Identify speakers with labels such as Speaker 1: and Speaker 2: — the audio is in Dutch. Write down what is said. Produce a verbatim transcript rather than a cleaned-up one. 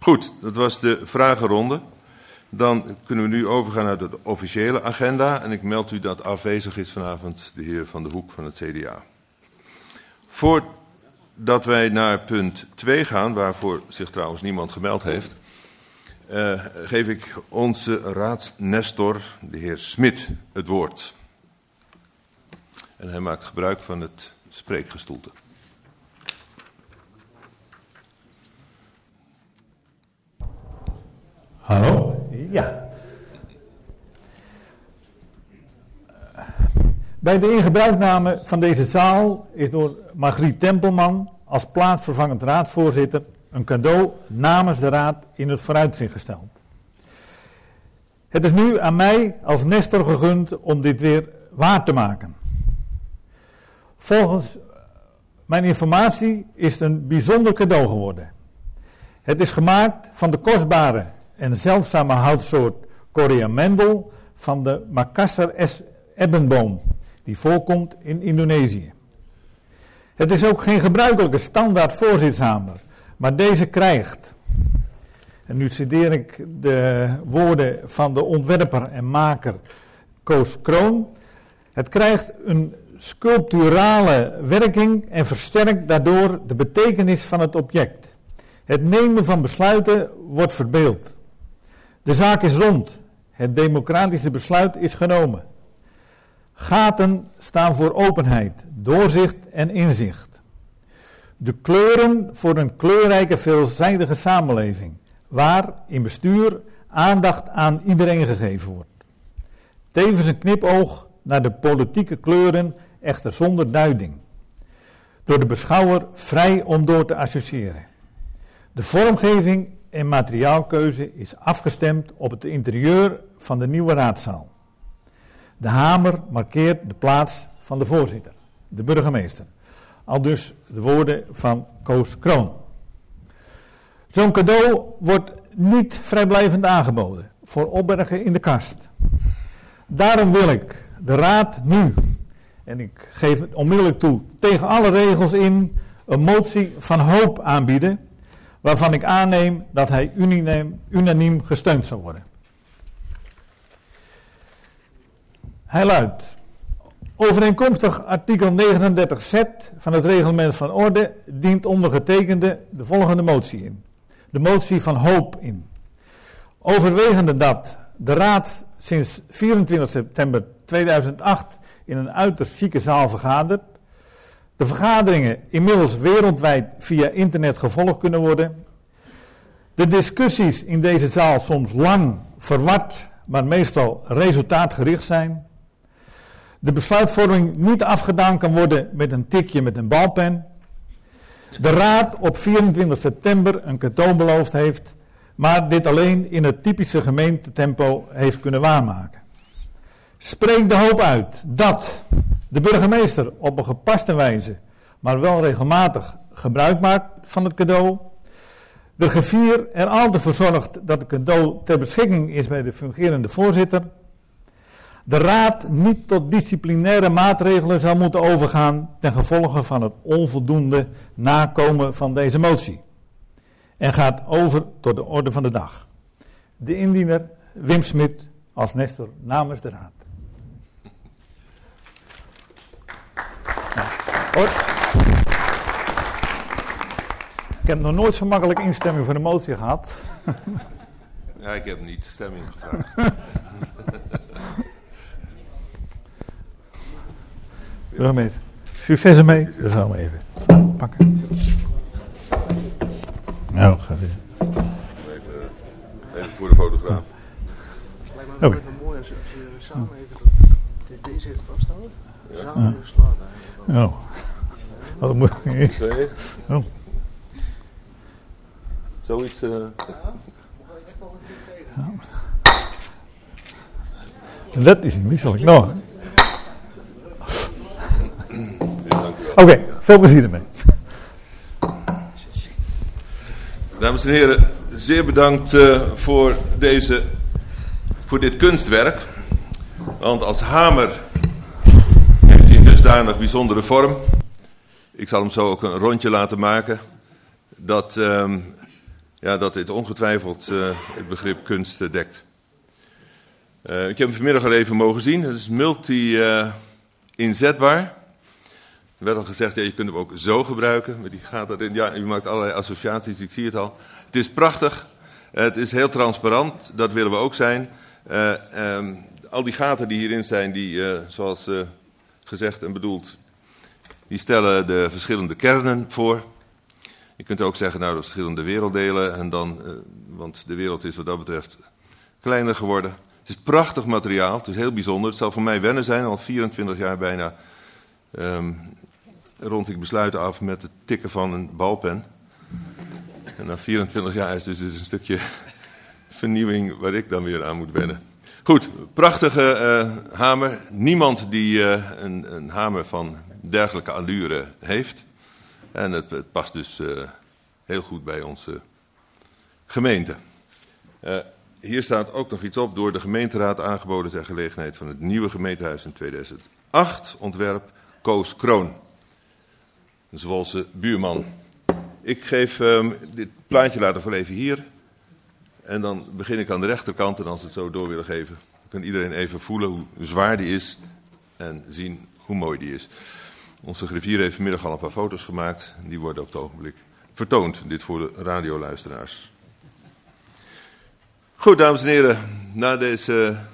Speaker 1: Goed, dat was de vragenronde. Dan kunnen we nu overgaan naar de officiële agenda. En ik meld u dat afwezig is vanavond de heer Van der Hoek van het C D A. Voordat wij naar punt twee gaan, waarvoor zich trouwens niemand gemeld heeft, uh, geef ik onze raadsnestor, de heer Smit, het woord. En hij maakt gebruik van het spreekgestoelte.
Speaker 2: Hallo? Ja. Bij de ingebruikname van deze zaal is door Margriet Tempelman als plaatsvervangend raadsvoorzitter een cadeau namens de raad in het vooruitzicht gesteld. Het is nu aan mij als nestor gegund om dit weer waar te maken. Volgens mijn informatie is het een bijzonder cadeau geworden. Het is gemaakt van de kostbare en zeldzame houtsoort Coriamendel van de Makassar ebbenboom, die voorkomt in Indonesië. Het is ook geen gebruikelijke standaard voorzitshamer, maar deze krijgt, en nu citeer ik de woorden van de ontwerper en maker Koos Kroon, het krijgt een sculpturale werking en versterkt daardoor de betekenis van het object. Het nemen van besluiten wordt verbeeld. De zaak is rond. Het democratische besluit is genomen. Gaten staan voor openheid, doorzicht en inzicht. De kleuren voor een kleurrijke, veelzijdige samenleving, waar in bestuur aandacht aan iedereen gegeven wordt. Tevens een knipoog naar de politieke kleuren, echter zonder duiding. Door de beschouwer vrij om door te associëren. De vormgeving en materiaalkeuze is afgestemd op het interieur van de nieuwe raadzaal. De hamer markeert de plaats van de voorzitter, de burgemeester. Aldus de woorden van Koos Kroon. Zo'n cadeau wordt niet vrijblijvend aangeboden voor opbergen in de kast. Daarom wil ik de raad nu, en ik geef het onmiddellijk toe, tegen alle regels in, een motie van hoop aanbieden, waarvan ik aanneem dat hij unaniem, unaniem gesteund zal worden. Hij luidt: overeenkomstig artikel negenendertig z van het reglement van orde dient ondergetekende de volgende motie in. De motie van hoop in. Overwegende dat de raad sinds vierentwintig september tweeduizend acht in een uiterst zieke zaal vergadert, de vergaderingen inmiddels wereldwijd via internet gevolgd kunnen worden, de discussies in deze zaal soms lang, verward, maar meestal resultaatgericht zijn, de besluitvorming niet afgedaan kan worden met een tikje met een balpen, de raad op vierentwintig september een cadeau beloofd heeft, maar dit alleen in het typische gemeentetempo heeft kunnen waarmaken. Spreek de hoop uit dat de burgemeester op een gepaste wijze, maar wel regelmatig gebruik maakt van het cadeau. De griffier er altijd voor zorgt dat het cadeau ter beschikking is bij de fungerende voorzitter. De raad niet tot disciplinaire maatregelen zal moeten overgaan ten gevolge van het onvoldoende nakomen van deze motie. En gaat over tot de orde van de dag. De indiener Wim Smit als nestor namens de raad. Nou, hoor. Ik heb nog nooit zo makkelijk instemming voor de motie gehad.
Speaker 1: Ja, ik heb niet stemming gevraagd.
Speaker 2: Burgemeester, succes ermee. Dat gaan we even pakken. Nou, gaat weer.
Speaker 1: Even, even voor de fotograaf.
Speaker 3: Het lijkt me wel
Speaker 2: Okay.
Speaker 3: even mooi als je, als je samen even dat, deze even vasthouden. Samen
Speaker 2: Ja.
Speaker 3: even slaan eigenlijk.
Speaker 2: Oh. Wat moet ik? Oh.
Speaker 1: Zoiets. Uh...
Speaker 3: Ja? Of ga je echt al een keer tegen?
Speaker 2: Ja. Dat is niet misselijk. Nou.
Speaker 1: Dank u wel.
Speaker 2: Oké, okay, veel plezier ermee.
Speaker 1: Dames en heren, zeer bedankt uh, voor, deze, voor dit kunstwerk. Want als hamer heeft hij een dusdanig bijzondere vorm. Ik zal hem zo ook een rondje laten maken. Dat um, ja, dat dit ongetwijfeld uh, het begrip kunst uh, dekt. Uh, ik heb hem vanmiddag al even mogen zien. Het is multi-inzetbaar. Uh, er werd al gezegd, ja, je kunt hem ook zo gebruiken. Met die gaten erin. Ja, je maakt allerlei associaties, ik zie het al. Het is prachtig. Uh, het is heel transparant, dat willen we ook zijn. Uh, um, al die gaten die hierin zijn, die, uh, zoals uh, gezegd en bedoeld, die stellen de verschillende kernen voor. Je kunt ook zeggen, nou, de verschillende werelddelen. En dan, uh, want de wereld is wat dat betreft kleiner geworden. Het is prachtig materiaal, het is heel bijzonder. Het zal voor mij wennen zijn, al vierentwintig jaar bijna um, rond ik besluiten af met het tikken van een balpen. En na vierentwintig jaar is dus een stukje vernieuwing waar ik dan weer aan moet wennen. Goed, prachtige uh, hamer. Niemand die uh, een, een hamer van dergelijke allure heeft. En het, het past dus uh, heel goed bij onze gemeente. Uh, hier staat ook nog iets op, door de gemeenteraad aangeboden ter gelegenheid van het nieuwe gemeentehuis in tweeduizend acht. Ontwerp Koos Kroon, een Zwolse buurman. Ik geef um, dit plaatje later wel even hier. En dan begin ik aan de rechterkant en als we het zo door willen geven, dan kan iedereen even voelen hoe zwaar die is en zien hoe mooi die is. Onze griffier heeft vanmiddag al een paar foto's gemaakt. Die worden op het ogenblik vertoond. Dit voor de radioluisteraars. Goed, dames en heren, na deze